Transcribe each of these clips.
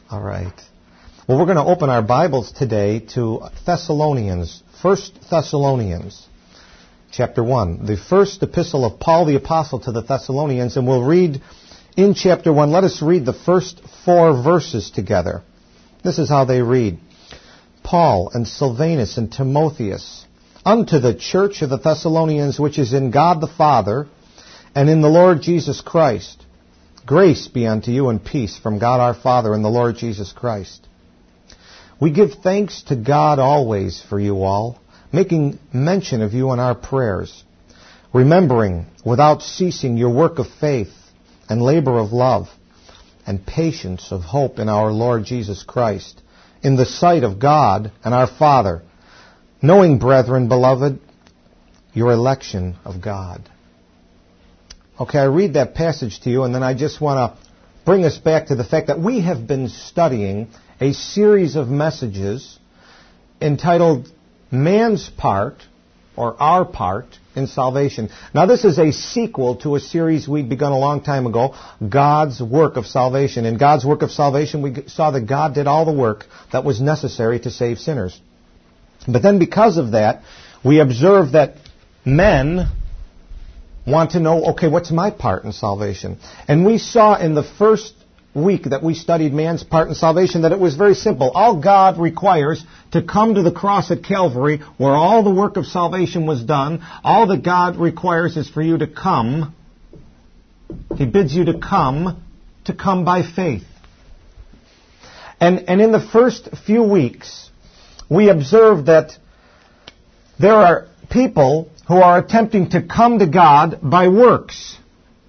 All right. Well, we're going to open our Bibles today to Thessalonians, 1 Thessalonians, chapter 1. The first epistle of Paul the Apostle to the Thessalonians, and we'll read in chapter 1. Let us read the first 4 verses together. This is how they read. Paul and Silvanus and Timotheus, unto the church of the Thessalonians, which is in God the Father, and in the Lord Jesus Christ. Grace be unto you and peace from God our Father and the Lord Jesus Christ. We give thanks to God always for you all, making mention of you in our prayers, remembering without ceasing your work of faith and labor of love and patience of hope in our Lord Jesus Christ, in the sight of God and our Father, knowing, brethren, beloved, your election of God. Okay, I read that passage to you, and then I just want to bring us back to the fact that we have been studying a series of messages entitled Man's Part, or Our Part, in Salvation. Now, this is a sequel to a series we'd begun a long time ago, God's Work of Salvation. In God's Work of Salvation, we saw that God did all the work that was necessary to save sinners. But then because of that, we observe that men want to know, okay, what's my part in salvation? And we saw in the first week that we studied man's part in salvation that it was very simple. All God requires to come to the cross at Calvary, where all the work of salvation was done, all that God requires is for you to come. He bids you to come by faith. And in the first few weeks, we observed that there are people who are attempting to come to God by works.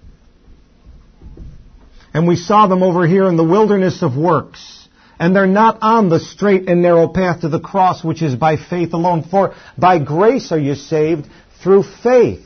And we saw them over here in the wilderness of works. And they're not on the straight and narrow path to the cross, which is by faith alone. For by grace are you saved through faith,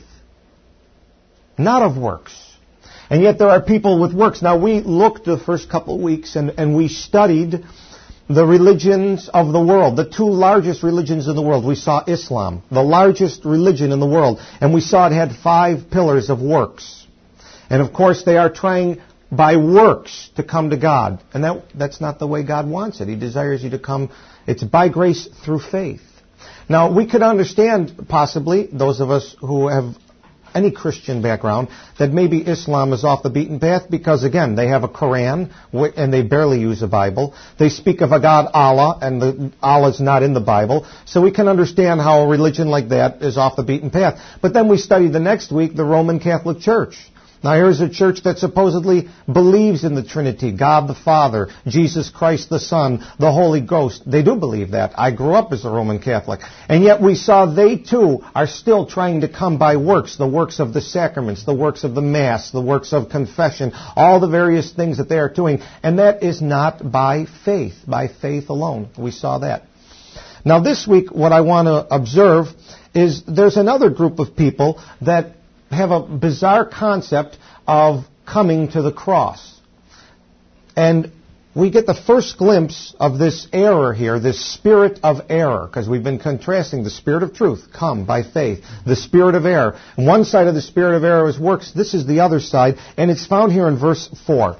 not of works. And yet there are people with works. Now, we looked the first couple of weeks and we studied the religions of the world, the 2 largest religions in the world. We saw Islam, the largest religion in the world, and we saw it had 5 pillars of works. And of course, they are trying by works to come to God. And that's not the way God wants it. He desires you to come. It's by grace through faith. Now, we could understand, possibly, those of us who have any Christian background, that maybe Islam is off the beaten path because, again, they have a Quran and they barely use a Bible. They speak of a God, Allah, and Allah's not in the Bible. So we can understand how a religion like that is off the beaten path. But then we studied the next week the Roman Catholic Church. Now here's a church that supposedly believes in the Trinity, God the Father, Jesus Christ the Son, the Holy Ghost. They do believe that. I grew up as a Roman Catholic. And yet we saw they too are still trying to come by works, the works of the sacraments, the works of the Mass, the works of confession, all the various things that they are doing. And that is not by faith alone. We saw that. Now this week what I want to observe is there's another group of people that have a bizarre concept of coming to the cross. And we get the first glimpse of this error here, this spirit of error, because we've been contrasting the spirit of truth, come by faith, the spirit of error. And one side of the spirit of error is works. This is the other side, and it's found here in verse 4.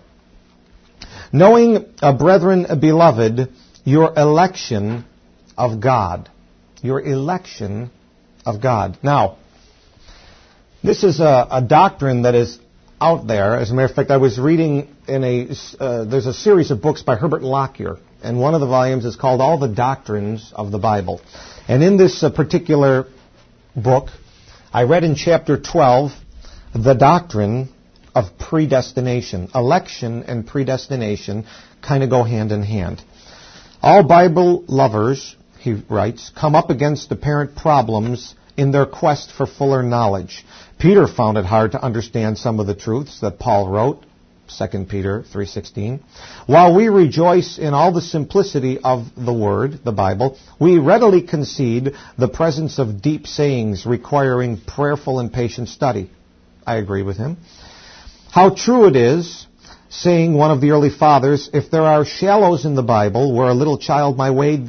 Knowing, brethren, beloved, your election of God. Your election of God. Now, this is a doctrine that is out there. As a matter of fact, I was reading there's a series of books by Herbert Lockyer, and one of the volumes is called All the Doctrines of the Bible. And in this particular book, I read in chapter 12 the doctrine of predestination. Election and predestination kind of go hand in hand. All Bible lovers, he writes, come up against apparent problems in their quest for fuller knowledge. Peter found it hard to understand some of the truths that Paul wrote, 2 Peter 3:16. While we rejoice in all the simplicity of the Word, the Bible, we readily concede the presence of deep sayings requiring prayerful and patient study. I agree with him. How true it is, saying, one of the early fathers, if there are shallows in the Bible where a little child may wade,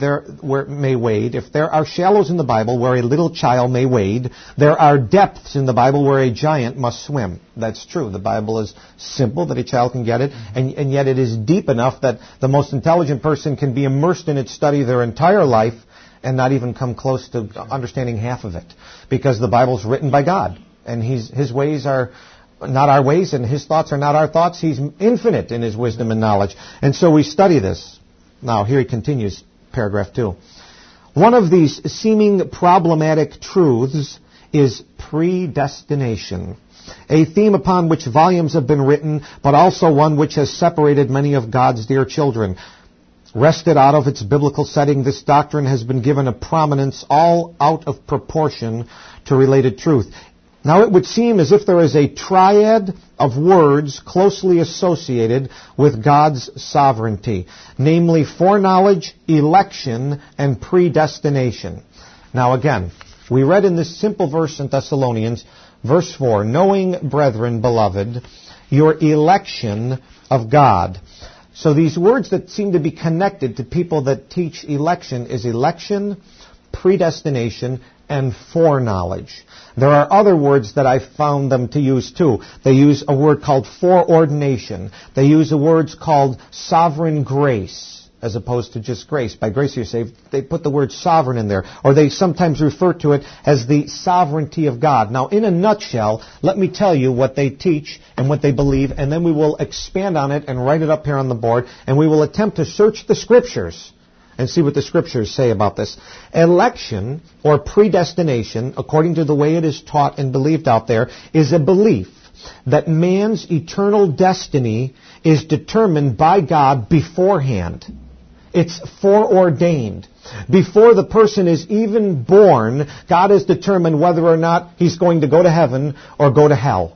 if there are shallows in the Bible where a little child may wade, there are depths in the Bible where a giant must swim. That's true. The Bible is simple that a child can get it, and yet it is deep enough that the most intelligent person can be immersed in its study their entire life and not even come close to understanding half of it, because the Bible's written by God, and His ways are not our ways, and His thoughts are not our thoughts. He's infinite in His wisdom and knowledge. And so we study this. Now, here he continues, paragraph 2. One of these seeming problematic truths is predestination, a theme upon which volumes have been written, but also one which has separated many of God's dear children. Wrested out of its biblical setting, this doctrine has been given a prominence all out of proportion to related truth. Now, it would seem as if there is a triad of words closely associated with God's sovereignty, namely foreknowledge, election, and predestination. Now, again, we read in this simple verse in Thessalonians, verse 4, knowing, brethren, beloved, your election of God. So these words that seem to be connected to people that teach election is election, predestination, and foreknowledge. There are other words that I found them to use too. They use a word called foreordination. They use a word called sovereign grace, as opposed to just grace. By grace you're saved. They put the word sovereign in there. Or they sometimes refer to it as the sovereignty of God. Now, in a nutshell, let me tell you what they teach and what they believe, and then we will expand on it and write it up here on the board, and we will attempt to search the Scriptures and see what the Scriptures say about this. Election, or predestination, according to the way it is taught and believed out there, is a belief that man's eternal destiny is determined by God beforehand. It's foreordained. Before the person is even born, God has determined whether or not he's going to go to heaven or go to hell.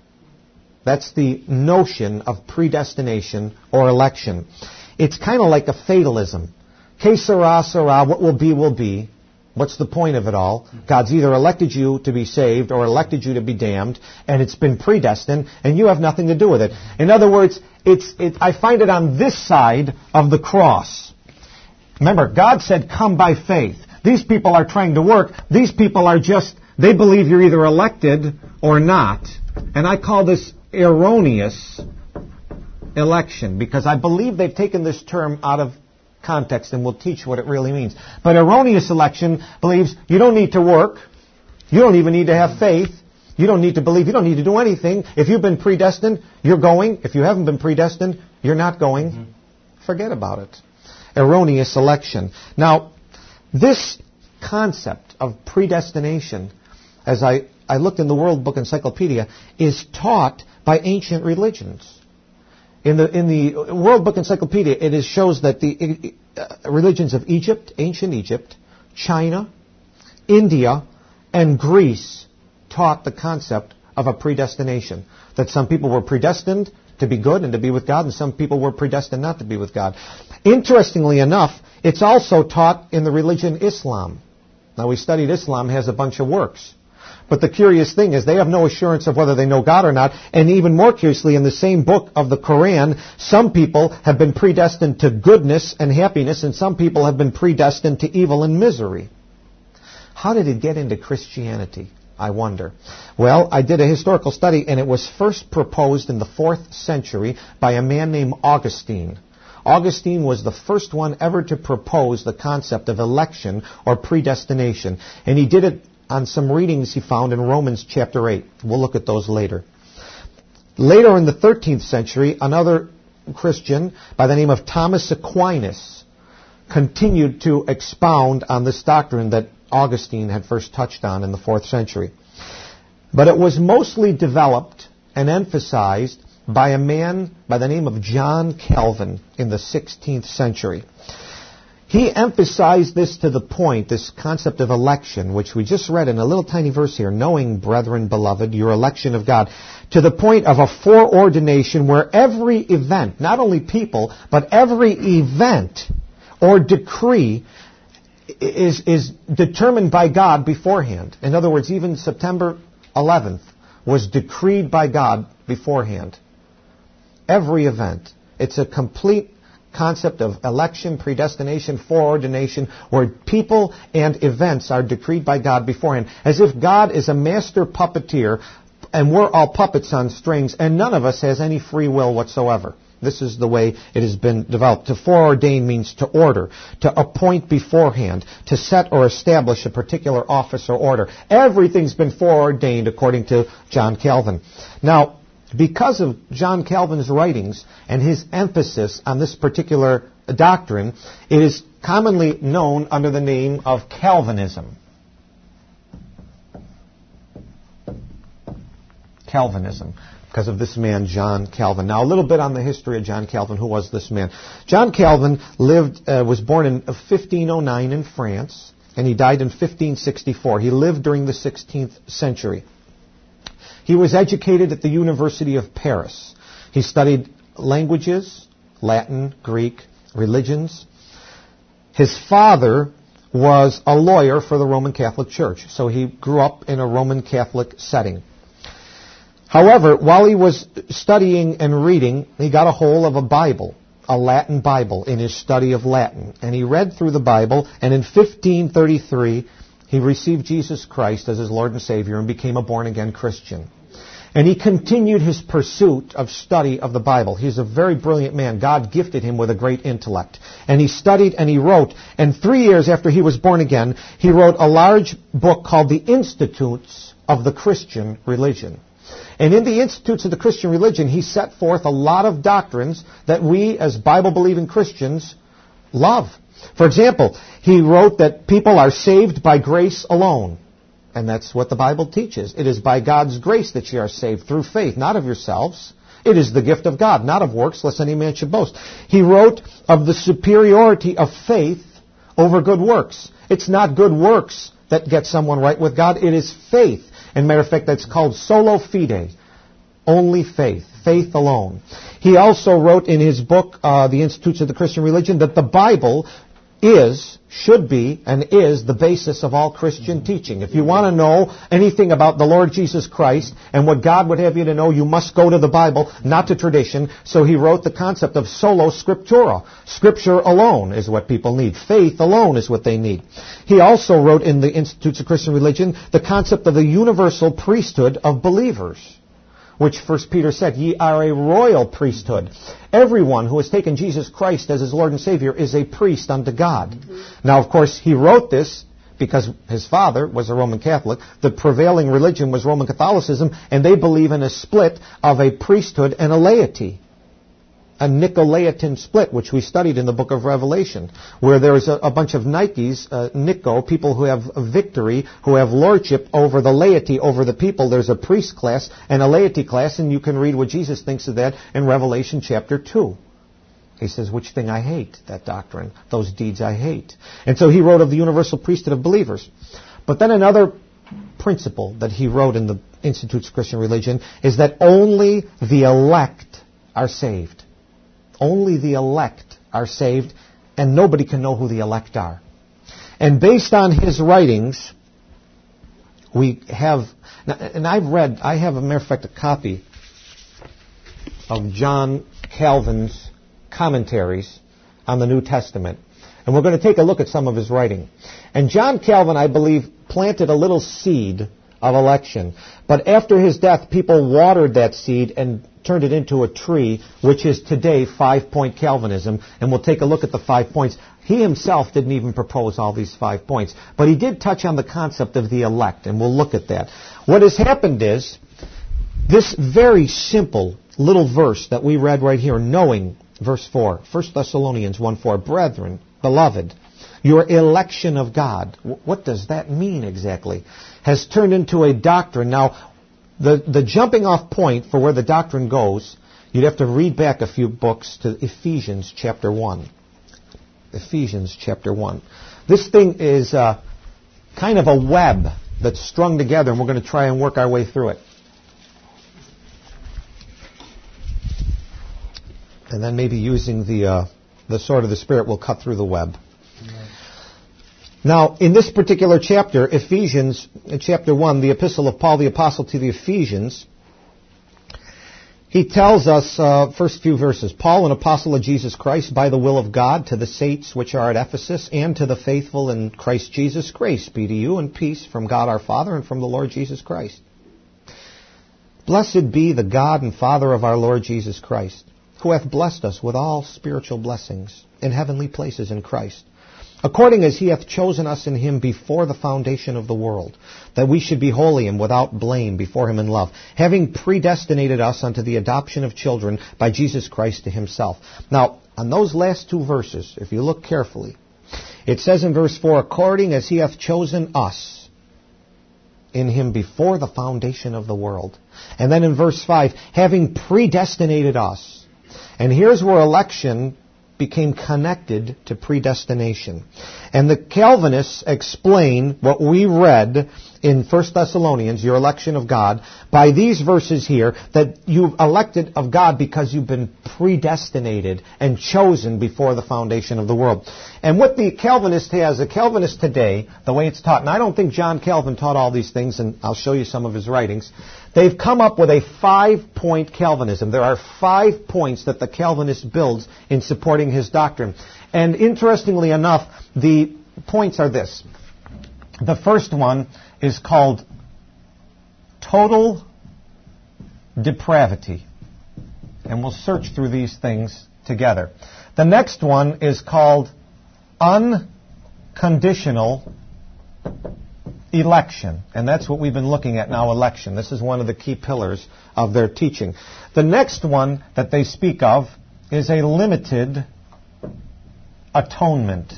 That's the notion of predestination or election. It's kind of like a fatalism. Que sera, sera, what will be, will be. What's the point of it all? God's either elected you to be saved or elected you to be damned, and it's been predestined, and you have nothing to do with it. In other words, I find it on this side of the cross. Remember, God said, come by faith. These people are trying to work. These people are they believe you're either elected or not. And I call this erroneous election, because I believe they've taken this term out of context, and we'll teach what it really means. But erroneous election believes you don't need to work. You don't even need to have faith. You don't need to believe. You don't need to do anything. If you've been predestined, you're going. If you haven't been predestined, you're not going. Forget about it. Erroneous election. Now, this concept of predestination, as I looked in the World Book Encyclopedia, is taught by ancient religions. In the World Book Encyclopedia, it shows that the religions of Egypt, ancient Egypt, China, India, and Greece taught the concept of a predestination. That some people were predestined to be good and to be with God, and some people were predestined not to be with God. Interestingly enough, it's also taught in the religion Islam. Now, we studied Islam has a bunch of works. But the curious thing is they have no assurance of whether they know God or not. And even more curiously, in the same book of the Quran, some people have been predestined to goodness and happiness, and some people have been predestined to evil and misery. How did it get into Christianity, I wonder? Well, I did a historical study, and it was first proposed in the 4th century by a man named Augustine. Augustine was the first one ever to propose the concept of election or predestination. And he did it on some readings he found in Romans chapter 8. We'll look at those later. Later in the 13th century, another Christian by the name of Thomas Aquinas continued to expound on this doctrine that Augustine had first touched on in the 4th century. But it was mostly developed and emphasized by a man by the name of John Calvin in the 16th century. He emphasized this to the point, this concept of election, which we just read in a little tiny verse here, knowing, brethren, beloved, your election of God, to the point of a foreordination where every event, not only people, but every event or decree is determined by God beforehand. In other words, even September 11th was decreed by God beforehand. every event. It's a complete concept of election, predestination, foreordination, where people and events are decreed by God beforehand, as if God is a master puppeteer and we're all puppets on strings, and none of us has any free will whatsoever. This is the way it has been developed. To foreordain means to order, to appoint beforehand, to set or establish a particular office or order. Everything's been foreordained according to John Calvin. Now, because of John Calvin's writings and his emphasis on this particular doctrine, it is commonly known under the name of Calvinism. Calvinism, because of this man, John Calvin. Now, a little bit on the history of John Calvin. Who was this man? John Calvin was born in 1509 in France, and he died in 1564. He lived during the 16th century. He was educated at the University of Paris. He studied languages, Latin, Greek, religions. His father was a lawyer for the Roman Catholic Church, so he grew up in a Roman Catholic setting. However, while he was studying and reading, he got a hold of a Bible, a Latin Bible, in his study of Latin. And he read through the Bible, and in 1533, he received Jesus Christ as his Lord and Savior and became a born-again Christian. And he continued his pursuit of study of the Bible. He's a very brilliant man. God gifted him with a great intellect. And he studied and he wrote. And 3 years after he was born again, he wrote a large book called The Institutes of the Christian Religion. And in the Institutes of the Christian Religion, he set forth a lot of doctrines that we as Bible-believing Christians love. For example, he wrote that people are saved by grace alone. And that's what the Bible teaches. It is by God's grace that ye are saved through faith, not of yourselves. It is the gift of God, not of works, lest any man should boast. He wrote of the superiority of faith over good works. It's not good works that get someone right with God. It is faith. And matter of fact, that's called sola fide. Only faith. Faith alone. He also wrote in his book, The Institutes of the Christian Religion, that the Bible should be, and is the basis of all Christian teaching. If you want to know anything about the Lord Jesus Christ and what God would have you to know, you must go to the Bible, not to tradition. So he wrote the concept of sola scriptura. Scripture alone is what people need. Faith alone is what they need. He also wrote in the Institutes of Christian Religion the concept of the universal priesthood of believers, which 1 Peter said, ye are a royal priesthood. Everyone who has taken Jesus Christ as his Lord and Savior is a priest unto God. Now, of course, he wrote this because his father was a Roman Catholic. The prevailing religion was Roman Catholicism, and they believe in a split of a priesthood and a laity. A Nicolaitan split, which we studied in the book of Revelation, where there is a bunch of Nikes, Nico, people who have victory, who have lordship over the laity, over the people. There's a priest class and a laity class, and you can read what Jesus thinks of that in Revelation chapter 2. He says, which thing I hate, that doctrine, those deeds I hate. And so he wrote of the universal priesthood of believers. But then another principle that he wrote in the Institutes of Christian Religion is that only the elect are saved. Only the elect are saved, and nobody can know who the elect are. And based on his writings, we have, and I have, a matter of fact, a copy of John Calvin's commentaries on the New Testament. And we're going to take a look at some of his writing. And John Calvin, I believe, planted a little seed of election. But after his death, people watered that seed and turned it into a tree, which is today 5-point Calvinism. And we'll take a look at the 5 points. He himself didn't even propose all these 5 points. But he did touch on the concept of the elect, and we'll look at that. What has happened is, this very simple little verse that we read right here, knowing, verse 4, 1 Thessalonians 1:4, brethren, beloved, your election of God, what does that mean exactly, has turned into a doctrine. Now, the jumping off point for where the doctrine goes, you'd have to read back a few books to Ephesians chapter 1. Ephesians chapter 1. This thing is kind of a web that's strung together, and we're going to try and work our way through it. And then maybe using the sword of the Spirit will cut through the web. Now, in this particular chapter, Ephesians, chapter 1, the epistle of Paul the Apostle to the Ephesians, He tells us, first few verses, Paul, an apostle of Jesus Christ, by the will of God, to the saints which are at Ephesus, and to the faithful in Christ Jesus, grace be to you and peace from God our Father and from the Lord Jesus Christ. Blessed be the God and Father of our Lord Jesus Christ, who hath blessed us with all spiritual blessings in heavenly places in Christ, according as he hath chosen us in him before the foundation of the world, that we should be holy and without blame before him in love, having predestinated us unto the adoption of children by Jesus Christ to himself. Now, on those last two verses, if you look carefully, it says in verse 4, according as he hath chosen us in him before the foundation of the world. And then in verse 5, having predestinated us. And here's where election became connected to predestination. And the Calvinists explain what we read in 1 Thessalonians, your election of God, by these verses here, that you've elected of God because you've been predestinated and chosen before the foundation of the world. And what the Calvinist has, the Calvinist today, the way it's taught, and I don't think John Calvin taught all these things, and I'll show you some of his writings, they've come up with a 5-point Calvinism. There are 5 points that the Calvinist builds in supporting his doctrine. And interestingly enough, the points are this. The first one is called total depravity. And we'll search through these things together. The next one is called unconditional election. And that's what we've been looking at now, election. This is one of the key pillars of their teaching. The next one that they speak of is a limited atonement.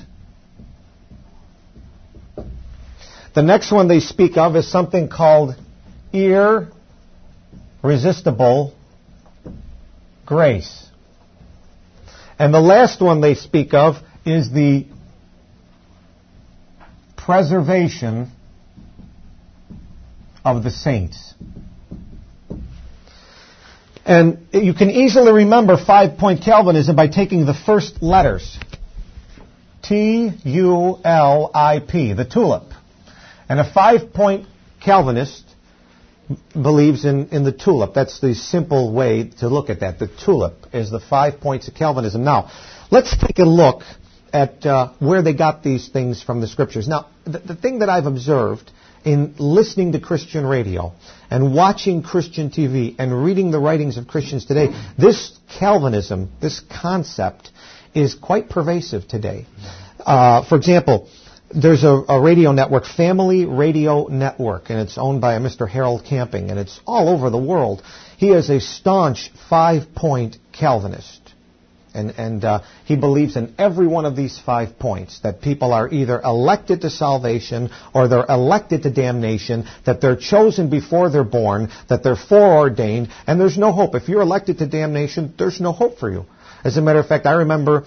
The next one they speak of is something called irresistible grace. And the last one they speak of is the preservation of the saints. And you can easily remember 5-point Calvinism by taking the first letters. Tulip, the tulip. And a 5-point Calvinist believes in the tulip. That's the simple way to look at that. The tulip is the 5 points of Calvinism. Now, let's take a look at where they got these things from the Scriptures. Now, the thing that I've observed in listening to Christian radio and watching Christian TV and reading the writings of Christians today, this Calvinism, this concept, is quite pervasive today. For example, there's a radio network, Family Radio Network, and it's owned by a Mr. Harold Camping, and it's all over the world. He is a staunch 5-point Calvinist. And he believes in every one of these 5 points, that people are either elected to salvation or they're elected to damnation, that they're chosen before they're born, that they're foreordained, and there's no hope. If you're elected to damnation, there's no hope for you. As a matter of fact, I remember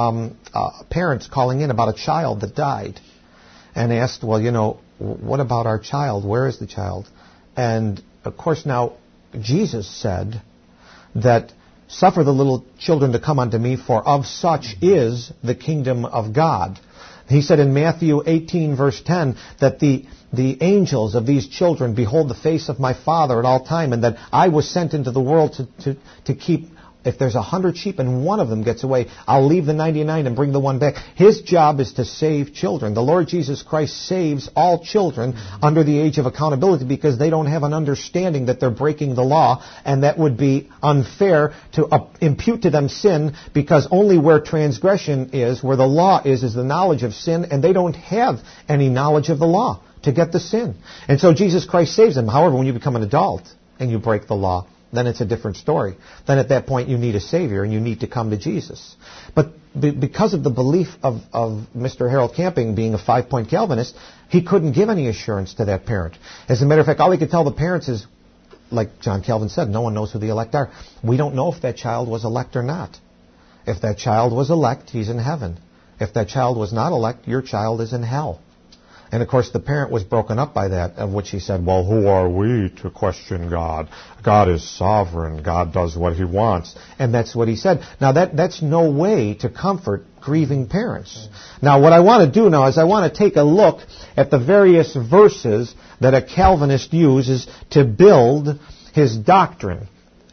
parents calling in about a child that died and asked, well, what about our child? Where is the child? And, of course, now Jesus said that suffer the little children to come unto me, for of such is the kingdom of God. He said in Matthew 18, verse 10, that the angels of these children behold the face of my Father at all time, and that I was sent into the world to keep. If there's 100 sheep and one of them gets away, I'll leave the 99 and bring the one back. His job is to save children. The Lord Jesus Christ saves all children under the age of accountability because they don't have an understanding that they're breaking the law, and that would be unfair to impute to them sin, because only where transgression is, where the law is the knowledge of sin, and they don't have any knowledge of the law to get the sin. And so Jesus Christ saves them. However, when you become an adult and you break the law, then it's a different story. Then at that point you need a Savior and you need to come to Jesus. But because of the belief of Mr. Harold Camping being a 5-point Calvinist, he couldn't give any assurance to that parent. As a matter of fact, all he could tell the parents is, like John Calvin said, no one knows who the elect are. We don't know if that child was elect or not. If that child was elect, he's in heaven. If that child was not elect, your child is in hell. And, of course, the parent was broken up by that, of which he said, well, who are we to question God? God is sovereign. God does what he wants. And that's what he said. Now, that's no way to comfort grieving parents. Now, what I want to do now is I want to take a look at the various verses that a Calvinist uses to build his doctrine.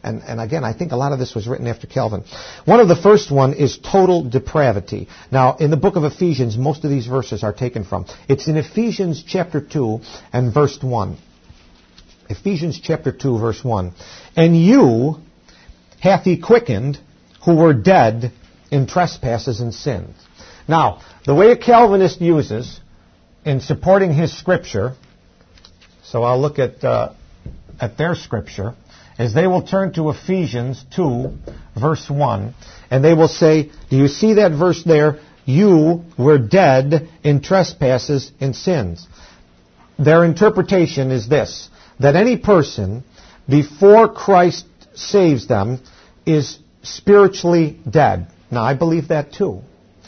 And again, I think a lot of this was written after Calvin. One of the first one is total depravity. Now, in the book of Ephesians, most of these verses are taken from. It's in Ephesians chapter 2 and verse 1. Ephesians chapter 2, verse 1. And you hath he quickened who were dead in trespasses and sins. Now, the way a Calvinist uses in supporting his scripture, so I'll look at their scripture, is they will turn to Ephesians 2, verse 1, and they will say, do you see that verse there? You were dead in trespasses and sins. Their interpretation is this, that any person, before Christ saves them, is spiritually dead. Now, I believe that too.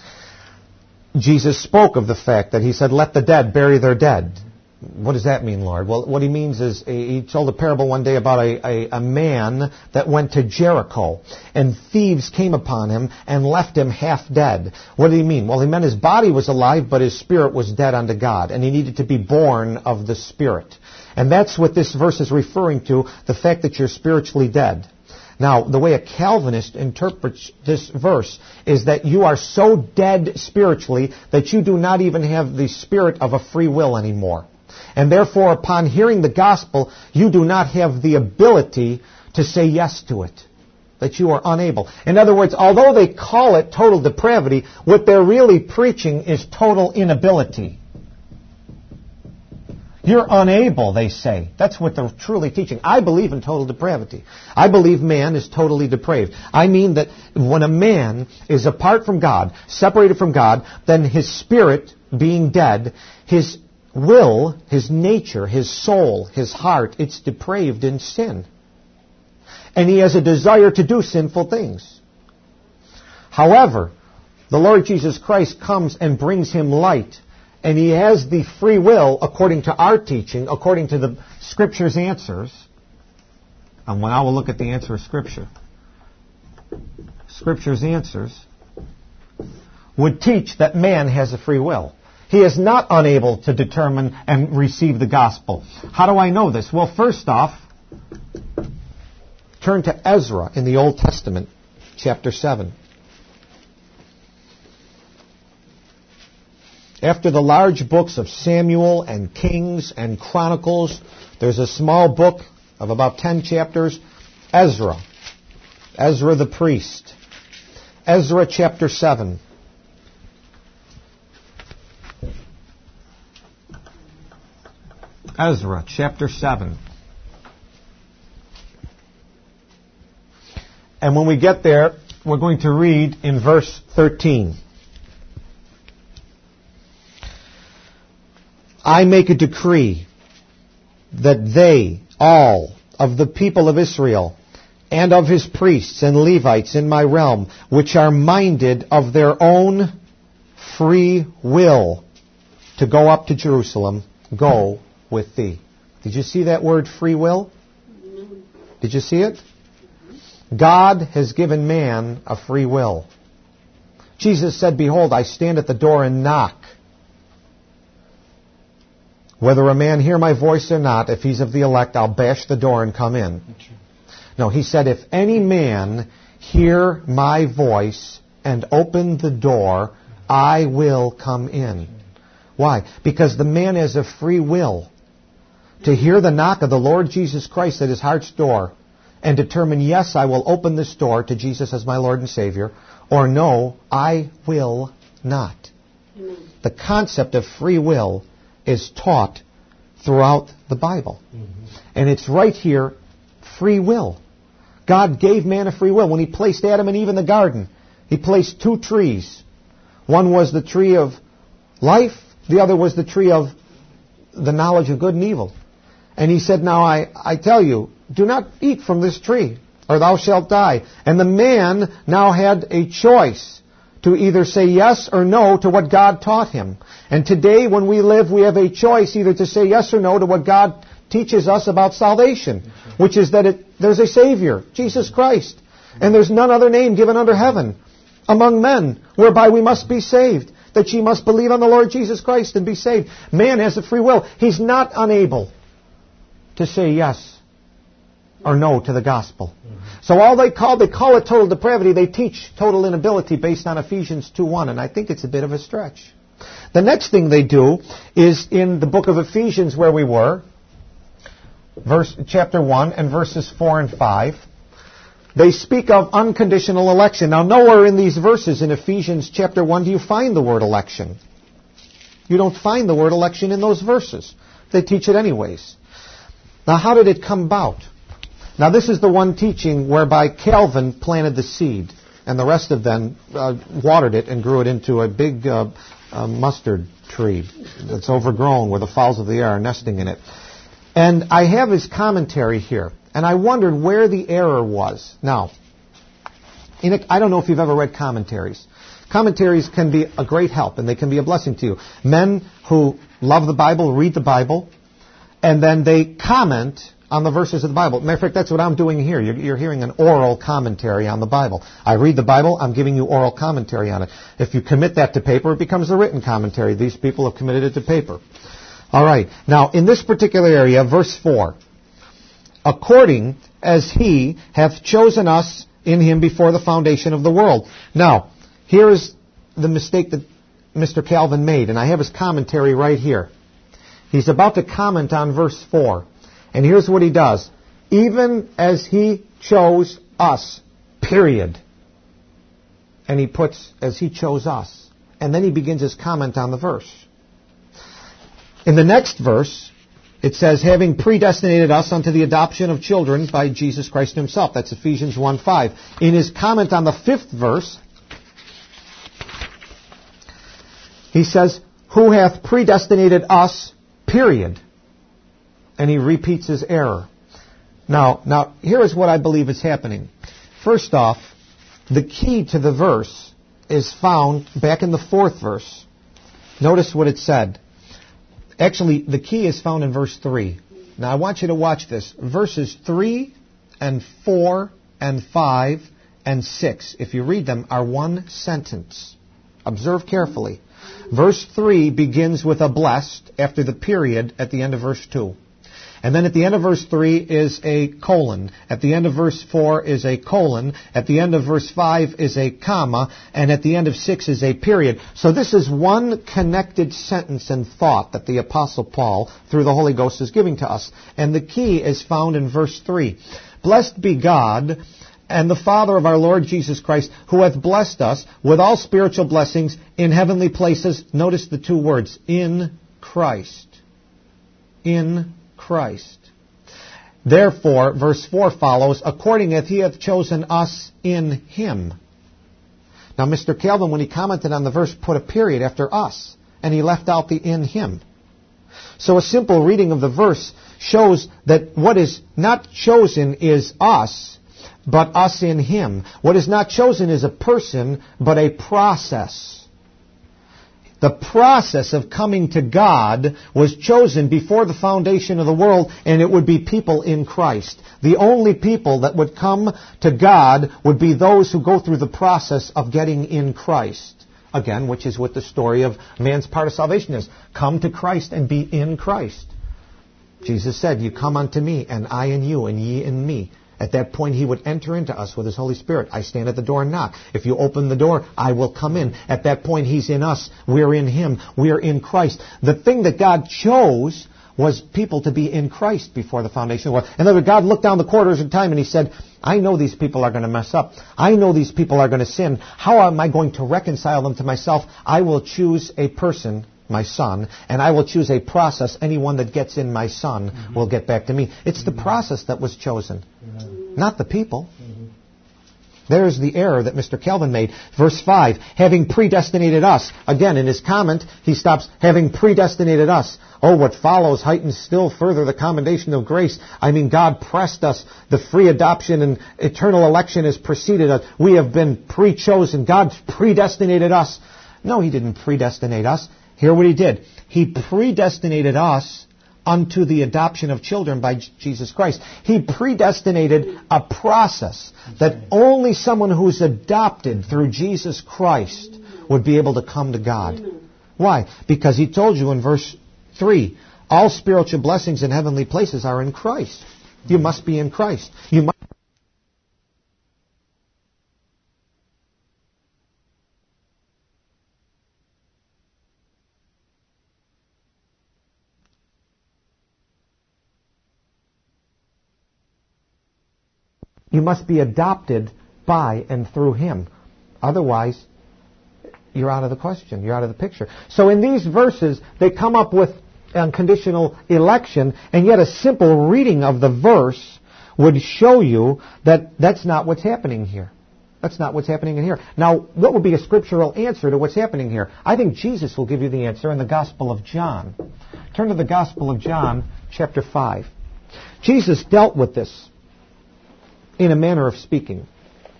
Jesus spoke of the fact that he said, let the dead bury their dead. What does that mean, Lord? Well, what he means is, he told a parable one day about a man that went to Jericho, and thieves came upon him and left him half dead. What did he mean? Well, he meant his body was alive, but his spirit was dead unto God, and he needed to be born of the Spirit. And that's what this verse is referring to, the fact that you're spiritually dead. Now, the way a Calvinist interprets this verse is that you are so dead spiritually that you do not even have the spirit of a free will anymore. And therefore, upon hearing the gospel, you do not have the ability to say yes to it. That you are unable. In other words, although they call it total depravity, what they're really preaching is total inability. You're unable, they say. That's what they're truly teaching. I believe in total depravity. I believe man is totally depraved. I mean that when a man is apart from God, separated from God, then his spirit, being dead, his will, his nature, his soul, his heart, it's depraved in sin. And he has a desire to do sinful things. However, the Lord Jesus Christ comes and brings him light. And he has the free will, according to our teaching, according to the Scripture's answers. And when I will look at the answer of Scripture, Scripture's answers would teach that man has a free will. He is not unable to determine and receive the gospel. How do I know this? Well, first off, turn to Ezra in the Old Testament, chapter 7. After the large books of Samuel and Kings and Chronicles, there's a small book of about 10 chapters, Ezra. Ezra the priest. Ezra chapter 7. Ezra chapter 7. And when we get there, we're going to read in verse 13. I make a decree that they, all of the people of Israel, and of his priests and Levites in my realm, which are minded of their own free will to go up to Jerusalem, go with thee. Did you see that word free will? Did you see it? God has given man a free will. Jesus said, behold, I stand at the door and knock. Whether a man hear my voice or not, if he's of the elect, I'll bash the door and come in. No, he said, if any man hear my voice and open the door, I will come in. Why? Because the man has a free will to hear the knock of the Lord Jesus Christ at his heart's door and determine, yes, I will open this door to Jesus as my Lord and Savior, or no, I will not. Amen. The concept of free will is taught throughout the Bible. Mm-hmm. And it's right here, free will. God gave man a free will. When he placed Adam and Eve in the garden, he placed two trees. One was the tree of life, the other was the tree of the knowledge of good and evil. And he said, now I tell you, do not eat from this tree, or thou shalt die. And the man now had a choice to either say yes or no to what God taught him. And today when we live, we have a choice either to say yes or no to what God teaches us about salvation, which is that there's a Savior, Jesus Christ, and there's none other name given under heaven among men whereby we must be saved, that ye must believe on the Lord Jesus Christ and be saved. Man has a free will. He's not unable to say yes or no to the gospel. So all they call it total depravity. They teach total inability based on Ephesians 2:1, and I think it's a bit of a stretch. The next thing they do is in the book of Ephesians where we were, chapter 1 and verses 4 and 5. They speak of unconditional election. Now, nowhere in these verses in Ephesians chapter 1 do you find the word election. You don't find the word election in those verses. They teach it anyways. Now, how did it come about? Now, this is the one teaching whereby Calvin planted the seed, and the rest of them watered it and grew it into a big mustard tree that's overgrown where the fowls of the air are nesting in it. And I have his commentary here, and I wondered where the error was. Now, I don't know if you've ever read commentaries. Commentaries can be a great help, and they can be a blessing to you. Men who love the Bible read the Bible, and then they comment on the verses of the Bible. Matter of fact, that's what I'm doing here. You're hearing an oral commentary on the Bible. I read the Bible, I'm giving you oral commentary on it. If you commit that to paper, it becomes a written commentary. These people have committed it to paper. All right. Now, in this particular area, verse 4, according as he hath chosen us in him before the foundation of the world. Now, here is the mistake that Mr. Calvin made, and I have his commentary right here. He's about to comment on verse 4, and here's what he does. Even as he chose us, period. And he puts, as he chose us. And then he begins his comment on the verse. In the next verse, it says, having predestinated us unto the adoption of children by Jesus Christ himself. That's Ephesians 1:5. In his comment on the 5th verse, he says, who hath predestinated us, period. And he repeats his error. Now, here is what I believe is happening. First off, the key to the verse is found back in the 4th verse. Notice what it said. Actually, the key is found in verse 3. Now, I want you to watch this. Verses 3 and 4 and 5 and 6, if you read them, are one sentence. Observe carefully. Verse 3 begins with a blessed after the period at the end of verse 2. And then at the end of verse 3 is a colon. At the end of verse 4 is a colon. At the end of verse 5 is a comma. And at the end of 6 is a period. So this is one connected sentence and thought that the Apostle Paul, through the Holy Ghost, is giving to us. And the key is found in verse 3. Blessed be God and the Father of our Lord Jesus Christ, who hath blessed us with all spiritual blessings in heavenly places. Notice the two words, in Christ. In Christ. Therefore, verse 4 follows, according as he hath chosen us in him. Now, Mr. Calvin, when he commented on the verse, put a period after us, and he left out the in him. So a simple reading of the verse shows that what is not chosen is us, but us in him. What is not chosen is a person, but a process. The process of coming to God was chosen before the foundation of the world, and it would be people in Christ. The only people that would come to God would be those who go through the process of getting in Christ. Again, which is what the story of man's part of salvation is. Come to Christ and be in Christ. Jesus said, you come unto me, and I in you, and ye in me. At that point, he would enter into us with his Holy Spirit. I stand at the door and knock. If you open the door, I will come in. At that point, he's in us. We're in him. We're in Christ. The thing that God chose was people to be in Christ before the foundation of the world. In other words, God looked down the corridors of time and he said, I know these people are going to mess up. I know these people are going to sin. How am I going to reconcile them to myself? I will choose a person, my son, and I will choose a process. Anyone that gets in my son will get back to me. It's the process that was chosen, not the people. There's the error that Mr. Calvin made. Verse 5, having predestinated us. Again, in his comment, he stops, having predestinated us. Oh, what follows heightens still further the commendation of grace. I mean, God pressed us. The free adoption and eternal election has preceded us. We have been pre-chosen. God predestinated us. No, he didn't predestinate us. Hear what he did. He predestinated us unto the adoption of children by Jesus Christ. He predestinated a process that only someone who's adopted through Jesus Christ would be able to come to God. Why? Because he told you in verse 3, all spiritual blessings in heavenly places are in Christ. You must be in Christ. You must You must be adopted by and through Him. Otherwise, you're out of the question. You're out of the picture. So in these verses, they come up with unconditional election, and yet a simple reading of the verse would show you that that's not what's happening here. That's not what's happening in here. Now, what would be a scriptural answer to what's happening here? I think Jesus will give you the answer in the Gospel of John. Turn to the Gospel of John, chapter 5. Jesus dealt with this in a manner of speaking.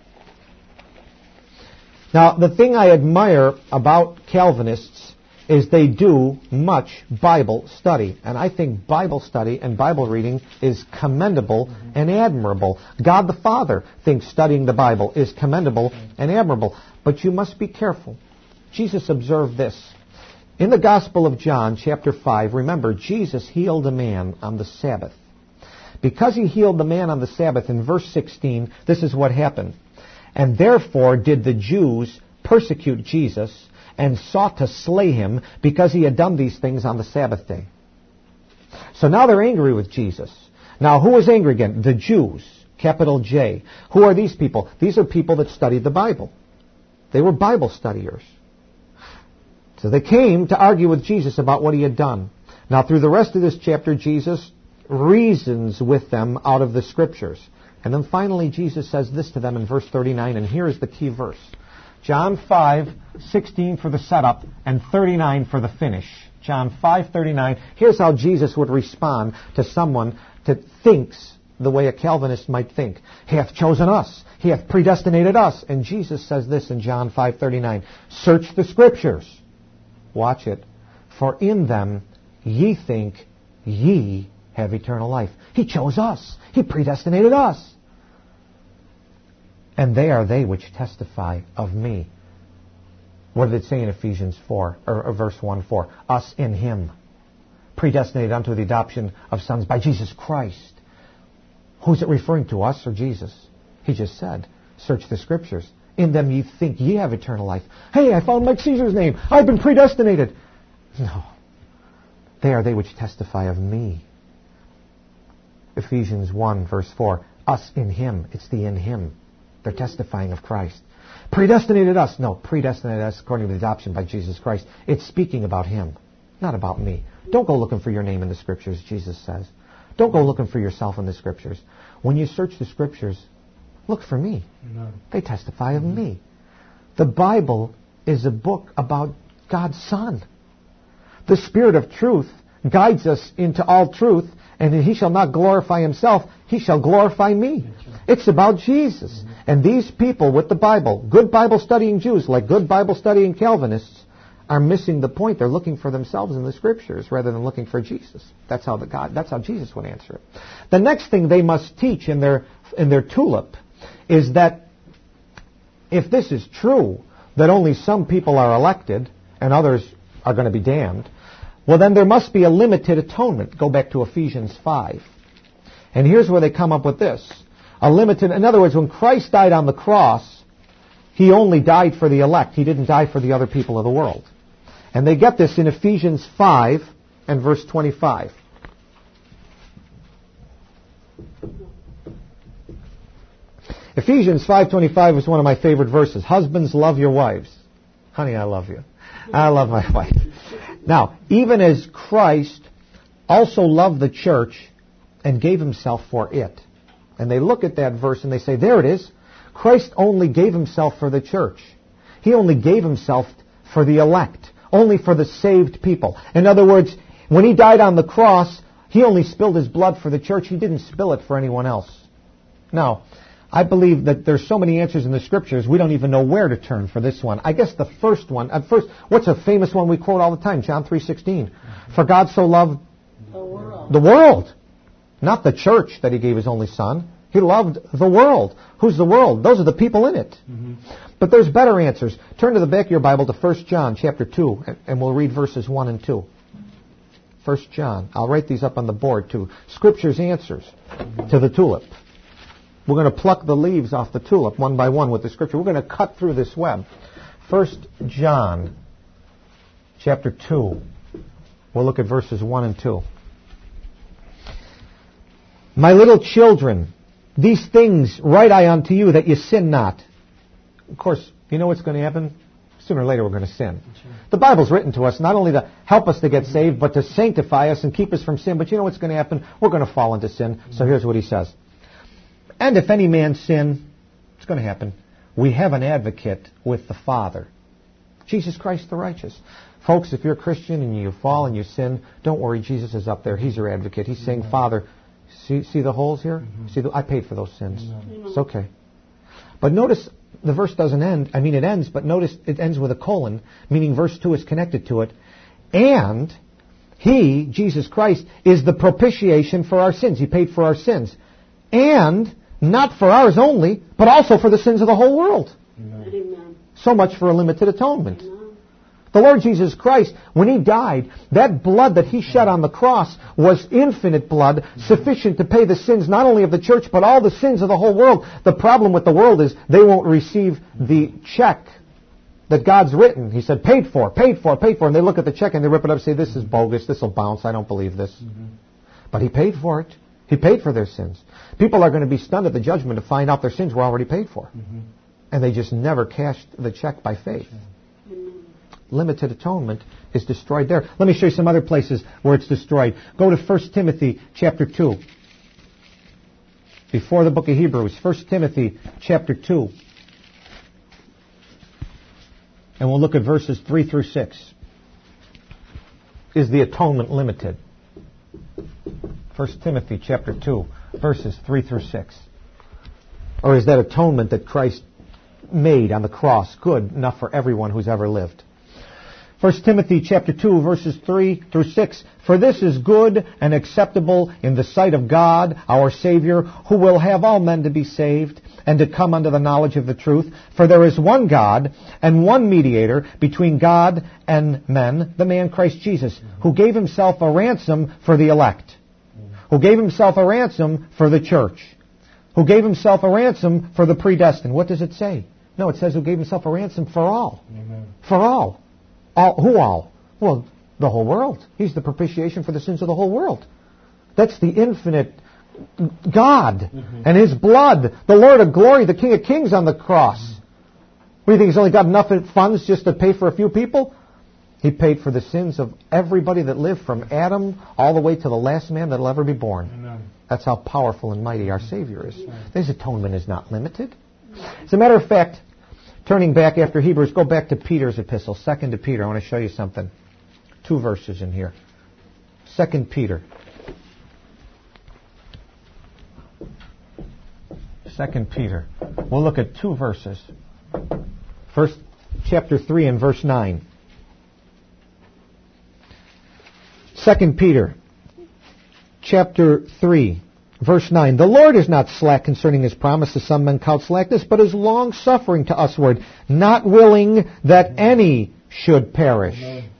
Now, the thing I admire about Calvinists is they do much Bible study. And I think Bible study and Bible reading is commendable and admirable. God the Father thinks studying the Bible is commendable and admirable. But you must be careful. Jesus observed this. In the Gospel of John, chapter 5, remember, Jesus healed a man on the Sabbath. Because He healed the man on the Sabbath, in verse 16, this is what happened. And therefore did the Jews persecute Jesus and sought to slay Him because He had done these things on the Sabbath day. So now they're angry with Jesus. Now who is angry again? The Jews, capital J. Who are these people? These are people that studied the Bible. They were Bible studiers. So they came to argue with Jesus about what He had done. Now through the rest of this chapter, Jesus reasons with them out of the Scriptures. And then finally Jesus says this to them in verse 39, and here is the key verse. John 5:16 for the setup and 39 for the finish. John 5:39. Here's how Jesus would respond to someone that thinks the way a Calvinist might think. He hath chosen us. He hath predestinated us. And Jesus says this in John 5:39. Search the Scriptures. Watch it. For in them ye think ye have eternal life. He chose us. He predestinated us. And they are they which testify of me. What did it say in Ephesians 4, or verse 1:4? Us in Him, predestinated unto the adoption of sons by Jesus Christ. Who's it referring to, us or Jesus? He just said, search the Scriptures. In them ye think ye have eternal life. Hey, I found Mike Caesar's name. I've been predestinated. No. They are they which testify of me. Ephesians 1, verse 4. Us in Him. It's the in Him. They're testifying of Christ. Predestinated us. No, predestinated us according to the adoption by Jesus Christ. It's speaking about Him, not about me. Don't go looking for your name in the Scriptures, Jesus says. Don't go looking for yourself in the Scriptures. When you search the Scriptures, look for me. Amen. They testify of me. The Bible is a book about God's Son. The Spirit of truth guides us into all truth, and He shall not glorify Himself, He shall glorify me. It's about Jesus. And these people with the Bible, good Bible studying Jews, like good Bible studying Calvinists, are missing the point. They're looking for themselves in the Scriptures rather than looking for Jesus. That's how Jesus would answer it. The next thing they must teach in their tulip is that if this is true, that only some people are elected and others are going to be damned, well then there must be a limited atonement. Go back to Ephesians 5. And here's where they come up with this. In other words, when Christ died on the cross, He only died for the elect. He didn't die for the other people of the world. And they get this in Ephesians 5 and verse 25. Ephesians 5:25 is one of my favorite verses. Husbands, love your wives. Honey, I love you. I love my wife. Now, even as Christ also loved the church and gave Himself for it. And they look at that verse and they say, there it is. Christ only gave Himself for the church. He only gave Himself for the elect. Only for the saved people. In other words, when He died on the cross, He only spilled His blood for the church. He didn't spill it for anyone else. Now, I believe that there's so many answers in the Scriptures, we don't even know where to turn for this one. I guess the first one, what's a famous one we quote all the time? John 3:16. For God so loved the world. Not the church that He gave His only Son. He loved the world. Who's the world? Those are the people in it. Mm-hmm. But there's better answers. Turn to the back of your Bible to 1 John chapter 2, and we'll read verses 1 and 2. 1 John. I'll write these up on the board too. Scripture's answers to the tulip. We're going to pluck the leaves off the tulip one by one with the Scripture. We're going to cut through this web. 1 John chapter 2. We'll look at verses 1 and 2. My little children, These things write I unto you, that you sin not. Of course, you know what's going to happen? Sooner or later we're going to sin. The Bible's written to us not only to help us to get saved, but to sanctify us and keep us from sin. But you know what's going to happen? We're going to fall into sin. So here's what he says. And if any man sin, it's going to happen. We have an advocate with the Father, Jesus Christ the righteous. Folks, if you're a Christian and you fall and you sin, don't worry. Jesus is up there. He's your advocate. He's saying, Father, see the holes here? I paid for those sins. It's okay. But notice the verse doesn't end. I mean, it ends, but notice it ends with a colon, meaning verse 2 is connected to it. And He, Jesus Christ, is the propitiation for our sins. He paid for our sins. And not for ours only, but also for the sins of the whole world. Amen. So much for a limited atonement. The Lord Jesus Christ, when He died, that blood that He shed on the cross was infinite blood, sufficient to pay the sins not only of the church, but all the sins of the whole world. The problem with the world is they won't receive the check that God's written. He said, paid for. And they look at the check and they rip it up and say, this is bogus, this will bounce, I don't believe this. But He paid for it. He paid for their sins. People are going to be stunned at the judgment to find out their sins were already paid for. And they just never cashed the check by faith. Limited atonement is destroyed there. Let me show you some other places where it's destroyed. Go to 1 Timothy chapter 2. Before the book of Hebrews, 1 Timothy chapter 2. And we'll look at verses 3 through 6. Is the atonement limited? 1 Timothy chapter 2, verses 3 through 6. Or is that atonement that Christ made on the cross good enough for everyone who's ever lived? 1 Timothy chapter 2, verses 3 through 6. For this is good and acceptable in the sight of God, our Savior, who will have all men to be saved and to come unto the knowledge of the truth. For there is one God and one mediator between God and men, the man Christ Jesus, who gave Himself a ransom for the elect, who gave Himself a ransom for the church, who gave Himself a ransom for the predestined. What does it say? No, it says who gave Himself a ransom for all. Amen. For all. Who all? Well, the whole world. He's the propitiation for the sins of the whole world. That's the infinite God and His blood, the Lord of glory, the King of kings on the cross. What do you think? He's only got enough funds just to pay for a few people? He paid for the sins of everybody that lived from Adam all the way to the last man that will ever be born. Amen. That's how powerful and mighty our Savior is. His atonement is not limited. As a matter of fact, turning back after Hebrews, go back to Peter's epistle, 2 Peter. I want to show you something. 2 verses in here. 2 Peter. 2 Peter. We'll look at 2 verses. First, chapter 3 and verse 9. 2 Peter, chapter 3, verse 9. The Lord is not slack concerning His promise, as some men count slackness, but is long-suffering to usward, not willing that any should perish. Amen.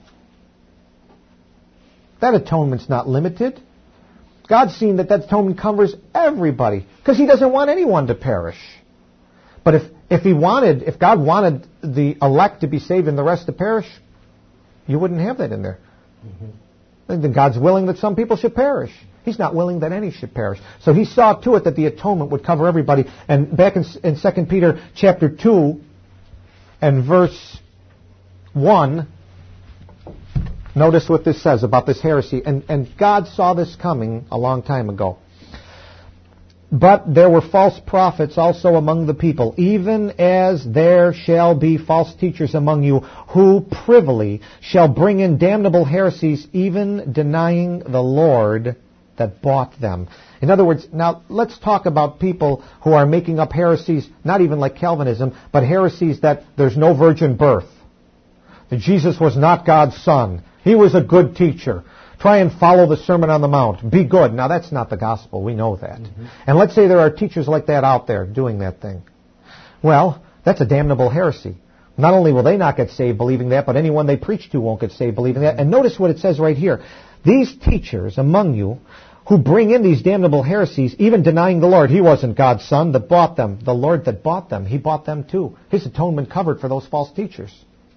That atonement's not limited. God's seen that atonement covers everybody, because He doesn't want anyone to perish. But if God wanted the elect to be saved and the rest to perish, you wouldn't have that in there. Then God's willing that some people should perish. He's not willing that any should perish. So He saw to it that the atonement would cover everybody. And back in 2 Peter chapter 2 and verse 1, notice what this says about this heresy. And God saw this coming a long time ago. But there were false prophets also among the people, even as there shall be false teachers among you, who privily shall bring in damnable heresies, even denying the Lord that bought them. In other words, now let's talk about people who are making up heresies, not even like Calvinism, but heresies that there's no virgin birth, that Jesus was not God's son, He was a good teacher. Try and follow the Sermon on the Mount. Be good. Now, that's not the gospel. We know that. And let's say there are teachers like that out there doing that thing. Well, that's a damnable heresy. Not only will they not get saved believing that, but anyone they preach to won't get saved believing that. And notice what it says right here. These teachers among you who bring in these damnable heresies, even denying the Lord. He wasn't God's son that bought them. The Lord that bought them, He bought them too. His atonement covered for those false teachers.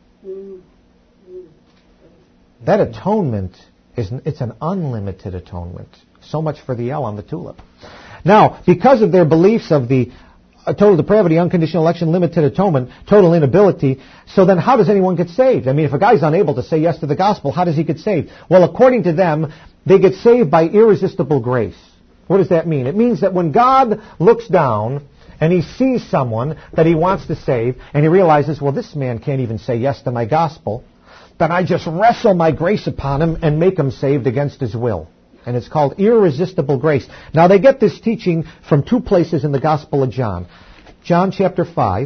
That atonement it's an unlimited atonement. So much for the L on the tulip. Now, because of their beliefs of the total depravity, unconditional election, limited atonement, total inability, so then how does anyone get saved? I mean, if a guy's unable to say yes to the gospel, how does he get saved? Well, according to them, they get saved by irresistible grace. What does that mean? It means that when God looks down and he sees someone that he wants to save, and he realizes, well, this man can't even say yes to my gospel, then I just wrestle my grace upon him and make him saved against his will. And it's called irresistible grace. Now, they get this teaching from two places in the Gospel of John. John chapter 5.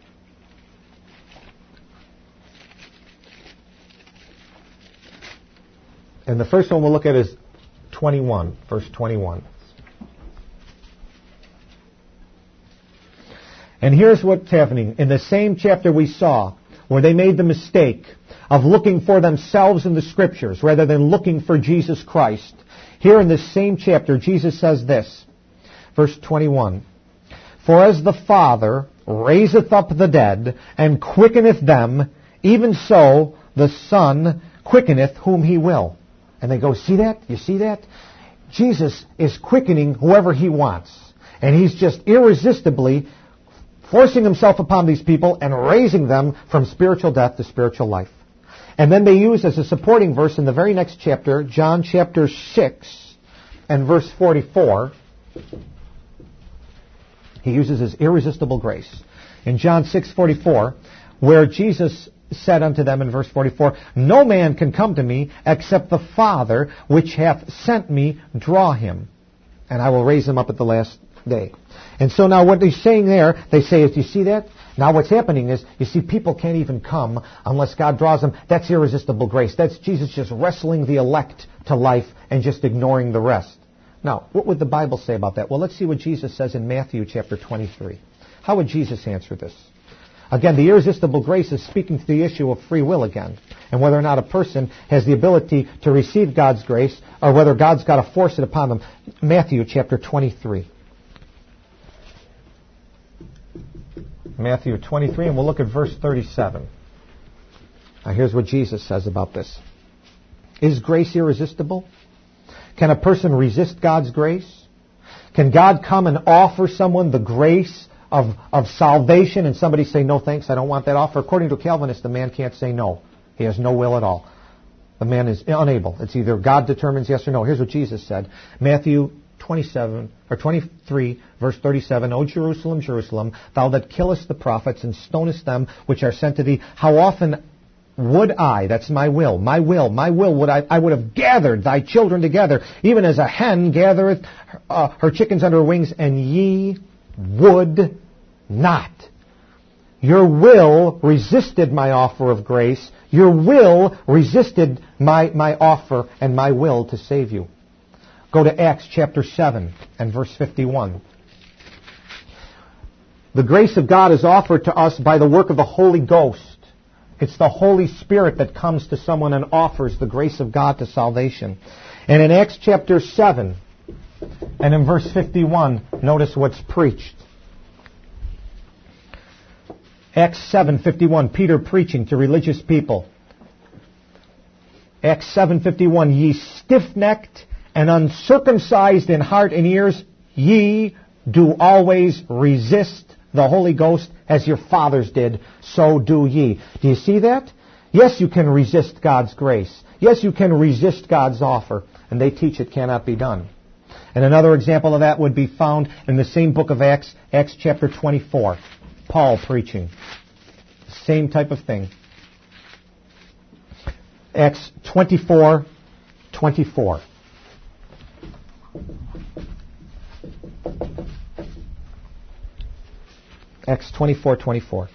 And the first one we'll look at is 21, verse 21. And here's what's happening. In the same chapter we saw, where they made the mistake of looking for themselves in the Scriptures rather than looking for Jesus Christ, here in this same chapter, Jesus says this, verse 21, "For as the Father raiseth up the dead, and quickeneth them, even so the Son quickeneth whom he will." And they go, see that? You see that? Jesus is quickening whoever he wants. And he's just irresistibly forcing himself upon these people and raising them from spiritual death to spiritual life. And then they use as a supporting verse in the very next chapter, John chapter 6 and verse 44, he uses his irresistible grace. In John 6:44, where Jesus said unto them in verse 44, "No man can come to me except the Father which hath sent me draw him, and I will raise him up at the last day." And so now what they're saying there, they say is, you see that? Now what's happening is, you see, people can't even come unless God draws them. That's irresistible grace. That's Jesus just wrestling the elect to life and just ignoring the rest. Now, what would the Bible say about that? Well, let's see what Jesus says in Matthew chapter 23. How would Jesus answer this? Again, the irresistible grace is speaking to the issue of free will again, and whether or not a person has the ability to receive God's grace, or whether God's got to force it upon them. Matthew chapter 23. Matthew 23, and we'll look at verse 37. Now here's what Jesus says about this. Is grace irresistible? Can a person resist God's grace? Can God come and offer someone the grace of salvation and somebody say, no thanks, I don't want that offer? According to Calvinists, the man can't say no. He has no will at all. The man is unable. It's either God determines yes or no. Here's what Jesus said. Matthew 23, verse 37, "O Jerusalem, Jerusalem, thou that killest the prophets and stonest them which are sent to thee, how often would I," that's my will, would I would have gathered thy children together, even as a hen gathereth her chickens under her wings, and ye would not. Your will resisted my offer of grace. Your will resisted my offer and my will to save you. Go to Acts chapter 7 and verse 51. The grace of God is offered to us by the work of the Holy Ghost. It's the Holy Spirit that comes to someone and offers the grace of God to salvation. And in Acts chapter 7 and in verse 51, notice what's preached. Acts 7:51, Peter preaching to religious people. Acts 7:51, "Ye stiff-necked and uncircumcised in heart and ears, ye do always resist the Holy Ghost as your fathers did, so do ye." Do you see that? Yes, you can resist God's grace. Yes, you can resist God's offer. And they teach it cannot be done. And another example of that would be found in the same book of Acts, Acts chapter 24. Paul preaching. Same type of thing. Acts 24:24. Acts 24:24.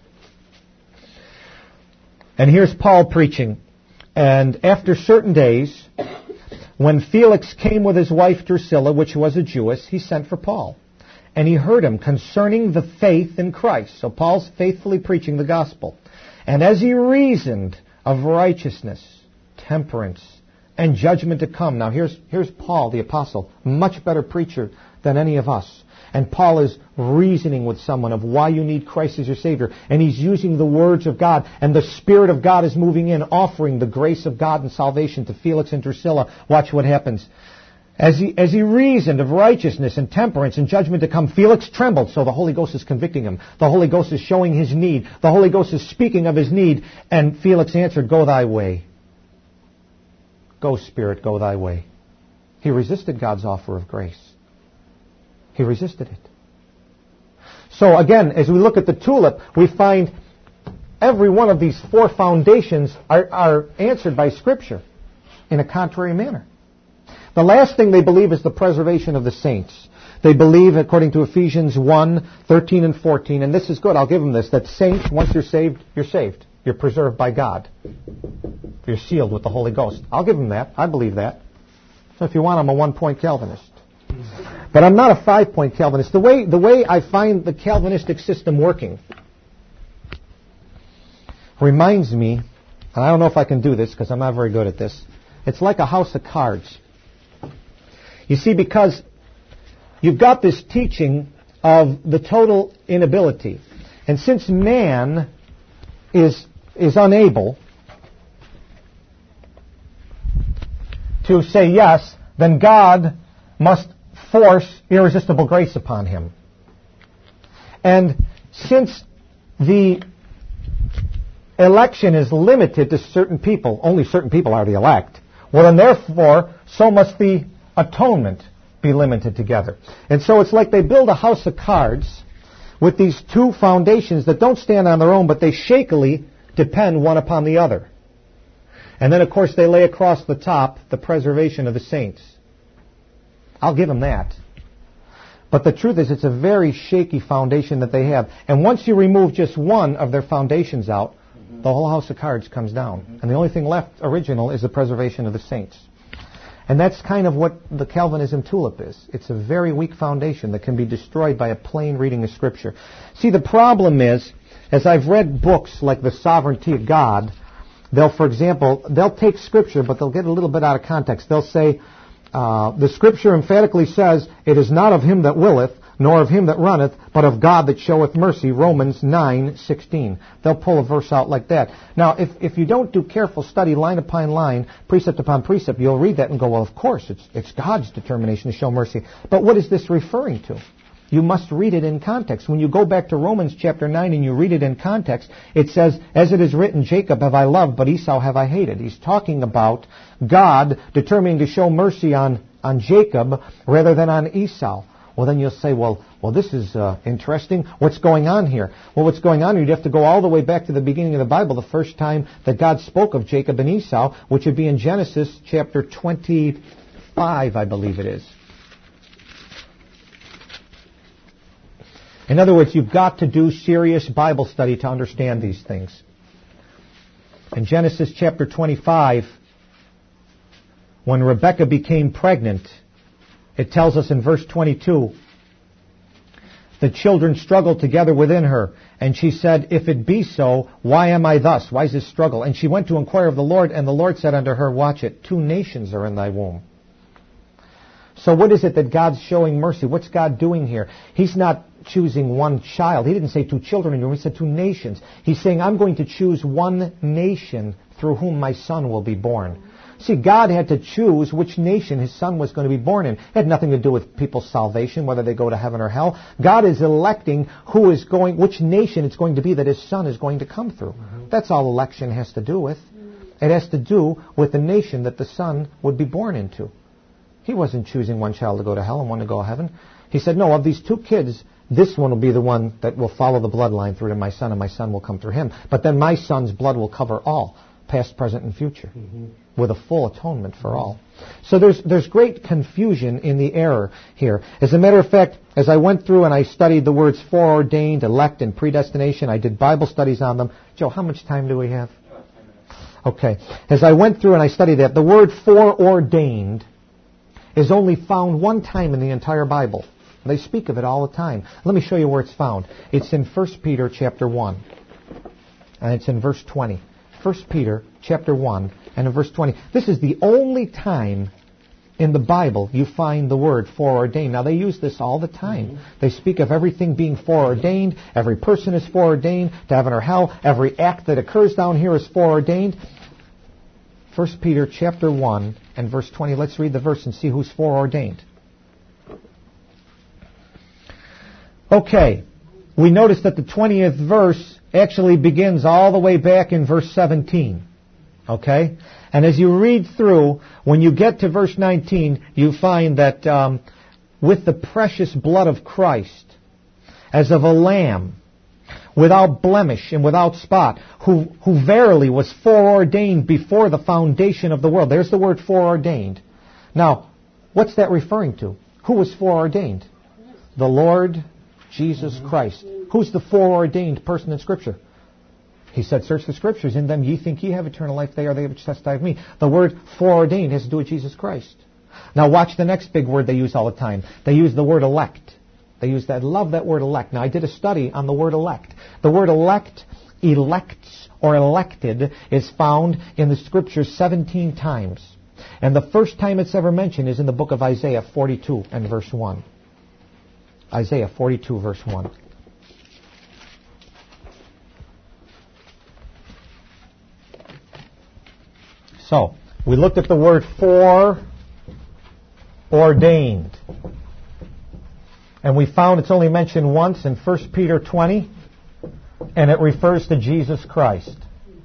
And here's Paul preaching. "And after certain days, when Felix came with his wife Drusilla, which was a Jewess, he sent for Paul. And he heard him concerning the faith in Christ." So Paul's faithfully preaching the gospel. "And as he reasoned of righteousness, temperance, and judgment to come." Now here's Paul, the apostle, much better preacher than any of us. And Paul is reasoning with someone of why you need Christ as your Savior. And he's using the words of God. And the Spirit of God is moving in, offering the grace of God and salvation to Felix and Drusilla. Watch what happens. As he reasoned of righteousness and temperance and judgment to come, Felix trembled. So the Holy Ghost is convicting him. The Holy Ghost is showing his need. The Holy Ghost is speaking of his need. And Felix answered, "Go thy way. Go, Spirit, go thy way." He resisted God's offer of grace. He resisted it. So again, as we look at the tulip, we find every one of these four foundations are answered by Scripture in a contrary manner. The last thing they believe is the preservation of the saints. They believe, according to Ephesians 1:13 and 14, and this is good, I'll give them this, that saints, once you're saved, you're saved. You're preserved by God. You're sealed with the Holy Ghost. I'll give them that. I believe that. So if you want, I'm a 1-point Calvinist. But I'm not a 5-point Calvinist. The way I find the Calvinistic system working reminds me, and I don't know if I can do this because I'm not very good at this, it's like a house of cards. You see, because you've got this teaching of the total inability. And since man is unable to say yes, then God must force irresistible grace upon him. And since the election is limited to certain people, only certain people are the elect, well, then therefore, so must the atonement be limited together. And so it's like they build a house of cards with these two foundations that don't stand on their own, but they shakily depend one upon the other. And then, of course, they lay across the top the preservation of the saints. I'll give them that. But the truth is, it's a very shaky foundation that they have. And once you remove just one of their foundations out, the whole house of cards comes down. And the only thing left original is the preservation of the saints. And that's kind of what the Calvinism tulip is. It's a very weak foundation that can be destroyed by a plain reading of Scripture. See, the problem is, as I've read books like The Sovereignty of God, for example, they'll take Scripture, but they'll get a little bit out of context. They'll say, the Scripture emphatically says, "It is not of him that willeth, nor of him that runneth, but of God that showeth mercy," Romans 9:16. They'll pull a verse out like that. Now, if you don't do careful study, line upon line, precept upon precept, you'll read that and go, well, of course, it's God's determination to show mercy. But what is this referring to? You must read it in context. When you go back to Romans chapter 9 and you read it in context, it says, "As it is written, Jacob have I loved, but Esau have I hated." He's talking about God determining to show mercy on Jacob rather than on Esau. Well, then you'll say, well, this is interesting. What's going on here? Well, what's going on here, you'd have to go all the way back to the beginning of the Bible, the first time that God spoke of Jacob and Esau, which would be in Genesis chapter 25, I believe it is. In other words, you've got to do serious Bible study to understand these things. In Genesis chapter 25, when Rebekah became pregnant, it tells us in verse 22, the children struggled together within her, and she said, "If it be so, why am I thus?" Why is this struggle? And she went to inquire of the Lord, and the Lord said unto her, "Watch it, 2 nations are in thy womb." So what is it that God's showing mercy? What's God doing here? He's not choosing one child. He didn't say 2 children in your womb. He said 2 nations. He's saying, I'm going to choose one nation through whom my son will be born. See, God had to choose which nation his son was going to be born in. It had nothing to do with people's salvation, whether they go to heaven or hell. God is electing which nation it's going to be that his son is going to come through. That's all election has to do with. It has to do with the nation that the son would be born into. He wasn't choosing one child to go to hell and one to go to heaven. He said, no, of these 2 kids, this one will be the one that will follow the bloodline through to my son, and my son will come through him. But then my son's blood will cover all, past, present, and future, with a full atonement for all. So there's great confusion in the error here. As a matter of fact, as I went through and I studied the words foreordained, elect, and predestination, I did Bible studies on them. Joe, how much time do we have? Okay. As I went through and I studied that, the word foreordained is only found one time in the entire Bible. They speak of it all the time. Let me show you where it's found. It's in 1 Peter chapter 1. And it's in verse 20. 1 Peter chapter 1 and in verse 20. This is the only time in the Bible you find the word foreordained. Now, they use this all the time. They speak of everything being foreordained. Every person is foreordained to heaven or hell. Every act that occurs down here is foreordained. 1 Peter chapter 1 and verse 20. Let's read the verse and see who's foreordained. Okay, we notice that the 20th verse actually begins all the way back in verse 17. Okay? And as you read through, when you get to verse 19, you find that with the precious blood of Christ, as of a lamb, without blemish and without spot, who verily was foreordained before the foundation of the world. There's the word foreordained. Now, what's that referring to? Who was foreordained? The Lord Jesus Christ. Who's the foreordained person in Scripture? He said, search the Scriptures, in them ye think ye have eternal life, they are they which testify of me. The word foreordained has to do with Jesus Christ. Now watch the next big word they use all the time. They use the word elect. They use that. Love that word elect. Now I did a study on the word elect. The word elect, elects, or elected is found in the Scriptures 17 times. And the first time it's ever mentioned is in the book of Isaiah 42 and verse 1. Isaiah 42 verse 1. So, we looked at the word foreordained. And we found it's only mentioned once in 1 Peter 20, and it refers to Jesus Christ.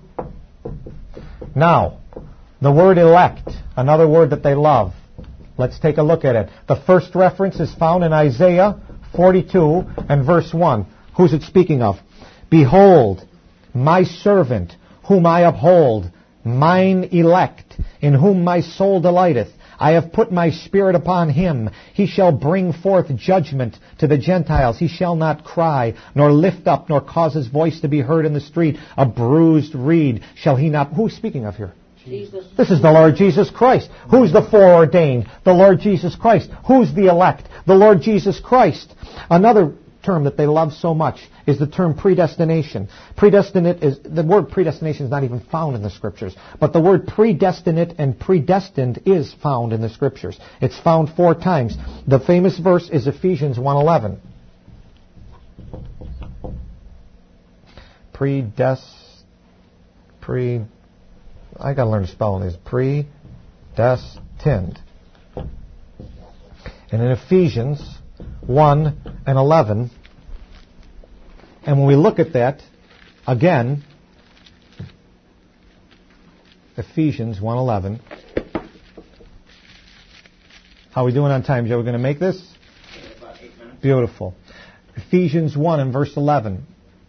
Now, the word elect, another word that they love. Let's take a look at it. The first reference is found in Isaiah 42 and verse 1. Who's it speaking of? Behold, my servant, whom I uphold, mine elect, in whom my soul delighteth. I have put my spirit upon him. He shall bring forth judgment to the Gentiles. He shall not cry, nor lift up, nor cause his voice to be heard in the street. A bruised reed shall he not... Who's speaking of here? Jesus. This is the Lord Jesus Christ. Who's the foreordained? The Lord Jesus Christ. Who's the elect? The Lord Jesus Christ. Another term that they love so much is the term predestination. The word predestination is not even found in the Scriptures, but the word predestinate and predestined is found in the Scriptures. It's found 4 times. The famous verse is Ephesians 1:11. I got to learn to spell these. Predestined. And in Ephesians 1 and 11, and when we look at that, again, Ephesians 1:11. How are we doing on time, Joe? We're going to make this? About 8 minutes. Beautiful. Ephesians 1 and verse 11.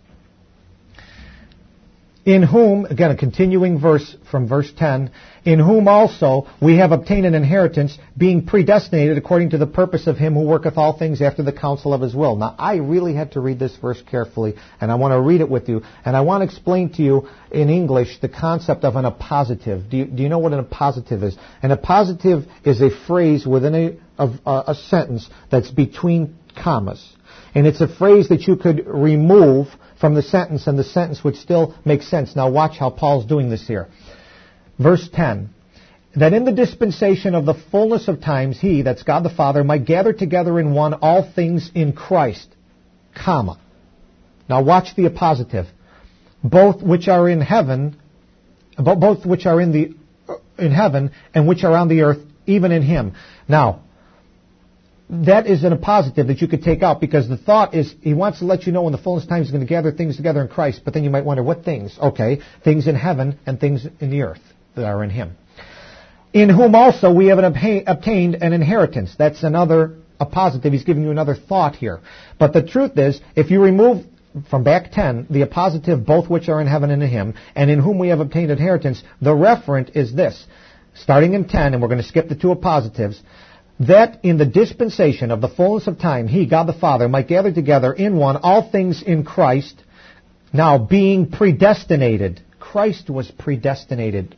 In whom, again a continuing verse from verse 10, in whom also we have obtained an inheritance, being predestinated according to the purpose of him who worketh all things after the counsel of his will. Now, I really had to read this verse carefully, and I want to read it with you, and I want to explain to you in English the concept of an appositive. Do you know what an appositive is? An appositive is a phrase within a sentence that's between commas. And it's a phrase that you could remove from the sentence, and the sentence would still make sense. Now watch how Paul's doing this here. Verse 10. That in the dispensation of the fullness of times, he, that's God the Father, might gather together in one all things in Christ, comma. Now watch the appositive. Both which are in heaven, both which are in heaven, and which are on the earth, even in him. Now, that is in a positive that you could take out, because the thought is he wants to let you know in the fullness of time he's going to gather things together in Christ, but then you might wonder what things? Okay, things in heaven and things in the earth that are in him. In whom also we have obtained an inheritance. That's another appositive. He's giving you another thought here. But the truth is, if you remove from back 10, the appositive, both which are in heaven and in him, and in whom we have obtained inheritance, the referent is this. Starting in 10, and we're going to skip the 2 appositives, that in the dispensation of the fullness of time, he, God the Father, might gather together in one all things in Christ, now being predestinated. Christ was predestinated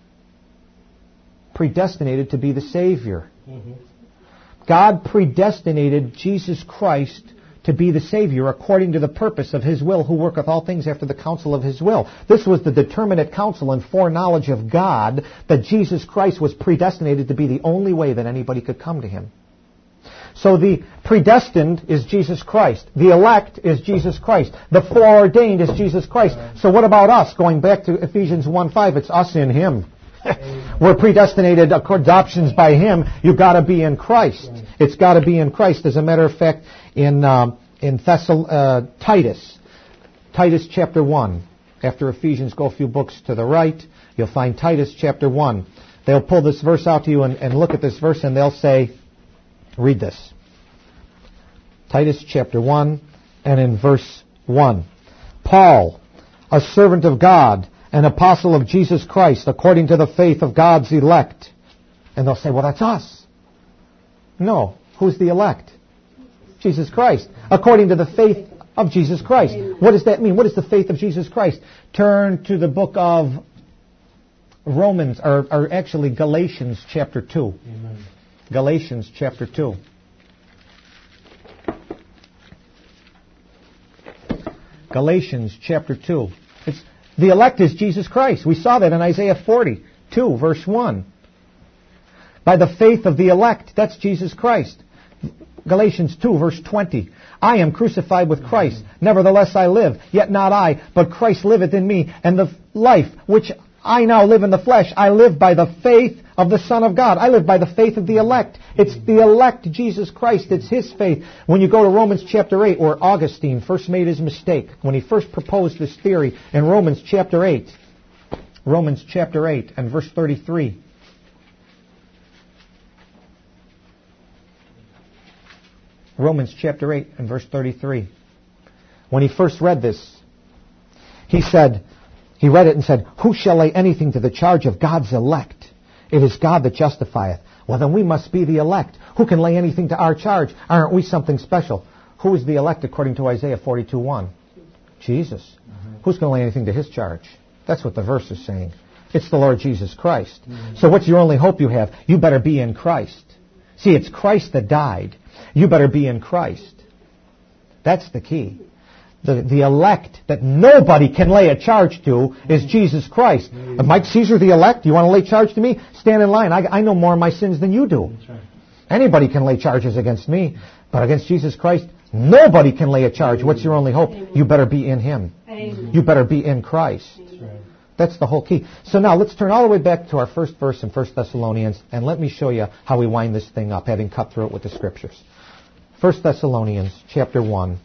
to be the Savior. Mm-hmm. God predestinated Jesus Christ to be the Savior according to the purpose of his will, who worketh all things after the counsel of his will. This was the determinate counsel and foreknowledge of God that Jesus Christ was predestinated to be the only way that anybody could come to him. So the predestined is Jesus Christ. The elect is Jesus Christ. The foreordained is Jesus Christ. So what about us? Going back to Ephesians 1:5, it's us in him. We're predestinated adoptions by Him. You've got to be in Christ. It's got to be in Christ. As a matter of fact, in Titus chapter 1, after Ephesians, go a few books to the right, you'll find Titus chapter 1. They'll pull this verse out to you and look at this verse and they'll say, read this. Titus chapter 1 and in verse 1. Paul, a servant of God, an apostle of Jesus Christ, according to the faith of God's elect. And they'll say, well, that's us. No. Who's the elect? Jesus Christ. According to the faith of Jesus Christ. What does that mean? What is the faith of Jesus Christ? Turn to the book of Romans, or actually Galatians chapter 2. Amen. Galatians chapter 2. Galatians chapter 2. The elect is Jesus Christ. We saw that in Isaiah 42, verse 1. By the faith of the elect, that's Jesus Christ. Galatians 2, verse 20. I am crucified with Christ. Nevertheless I live, yet not I, but Christ liveth in me. And the life which I now live in the flesh, I live by the faith of the Son of God. I live by the faith of the elect. It's the elect Jesus Christ. It's His faith. When you go to Romans chapter 8, where Augustine first made his mistake, when he first proposed this theory in Romans chapter 8. Romans chapter 8 and verse 33. Romans chapter 8 and verse 33. When he first read this, he read it and said, who shall lay anything to the charge of God's elect? It is God that justifieth. Well, then we must be the elect. Who can lay anything to our charge? Aren't we something special? Who is the elect according to Isaiah 42:1? Jesus. Who's going to lay anything to His charge? That's what the verse is saying. It's the Lord Jesus Christ. So what's your only hope you have? You better be in Christ. See, it's Christ that died. You better be in Christ. That's the key. The elect that nobody can lay a charge to is Jesus Christ. Mike Caesar, the elect, you want to lay charge to me? Stand in line. I know more of my sins than you do. That's right. Anybody can lay charges against me, but against Jesus Christ, nobody can lay a charge. What's your only hope? You better be in Him. You better be in Christ. That's the whole key. So now let's turn all the way back to our first verse in 1 Thessalonians, and let me show you how we wind this thing up, having cut through it with the Scriptures. 1 Thessalonians chapter 1.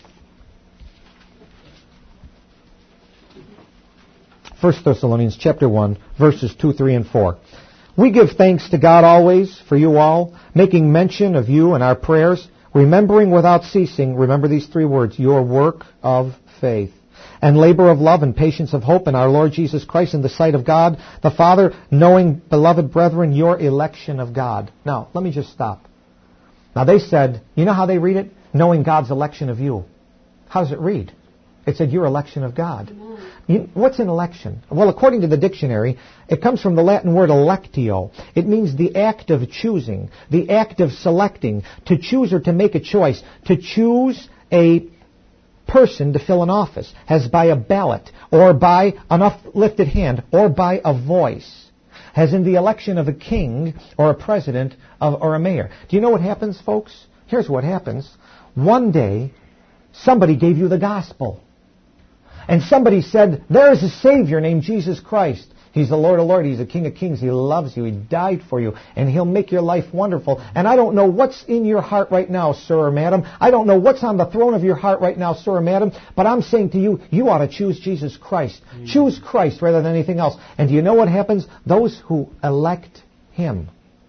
1 Thessalonians chapter 1, verses 2, 3, and 4. We give thanks to God always for you all, making mention of you in our prayers, remembering without ceasing, remember these three words, your work of faith, and labor of love and patience of hope in our Lord Jesus Christ in the sight of God the Father, knowing, beloved brethren, your election of God. Now, let me just stop. Now, they said, you know how they read it? Knowing God's election of you. How does it read? It said, your election of God. What's an election? Well, according to the dictionary, it comes from the Latin word electio. It means the act of choosing, the act of selecting, to choose or to make a choice, to choose a person to fill an office, as by a ballot, or by an uplifted hand, or by a voice, as in the election of a king, or a president, or a mayor. Do you know what happens, folks? Here's what happens. One day, somebody gave you the gospel. And somebody said, there is a Savior named Jesus Christ. He's the Lord of Lords. He's the King of Kings. He loves you. He died for you. And He'll make your life wonderful. And I don't know what's in your heart right now, sir or madam. I don't know what's on the throne of your heart right now, sir or madam. But I'm saying to you, you ought to choose Jesus Christ. Choose Christ rather than anything else. And do you know what happens? Those who elect Him.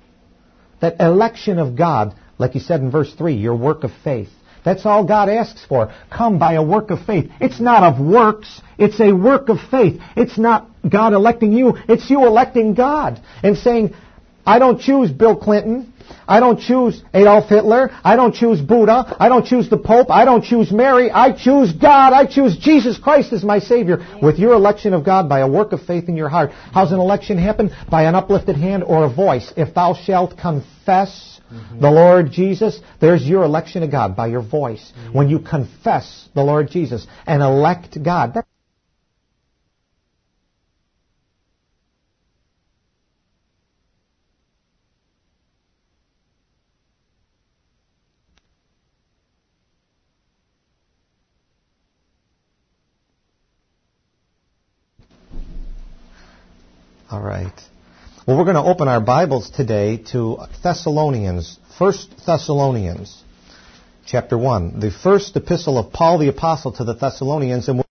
That election of God, like He said in verse 3, your work of faith. That's all God asks for. Come by a work of faith. It's not of works. It's a work of faith. It's not God electing you. It's you electing God. And saying, I don't choose Bill Clinton. I don't choose Adolf Hitler. I don't choose Buddha. I don't choose the Pope. I don't choose Mary. I choose God. I choose Jesus Christ as my Savior. With your election of God by a work of faith in your heart. How's an election happen? By an uplifted hand or a voice. If thou shalt confess the Lord Jesus, there's your election of God by your voice. When you confess the Lord Jesus and elect God. All right. Well, we're going to open our Bibles today to Thessalonians, 1 Thessalonians, chapter 1. The first epistle of Paul the Apostle to the Thessalonians, and